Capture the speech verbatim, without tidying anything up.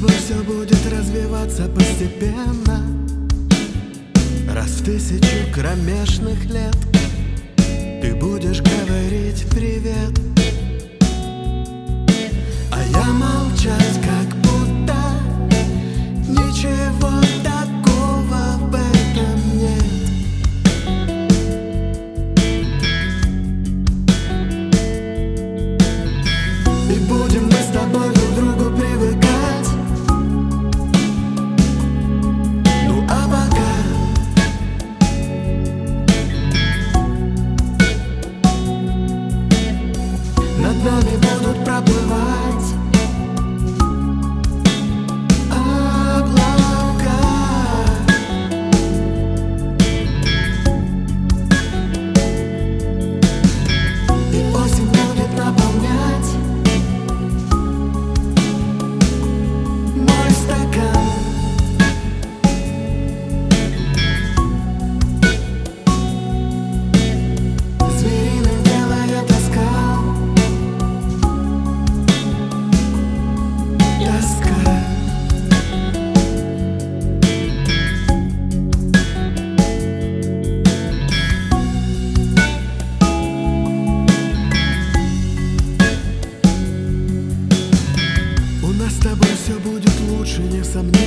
тобой все будет развиваться постепенно. Раз в тысячу кромешных лет ты будешь говорить привет, а я молчать, как будто ничего такого в этом нет. И будем мы с тобой друг к другу привыкать. Ну а пока над нами будут проплывать облака. И осень будет наполнять мой стакан. Звериным делает тоска, тоска. У нас с тобой все будет лучше, не сомневайся.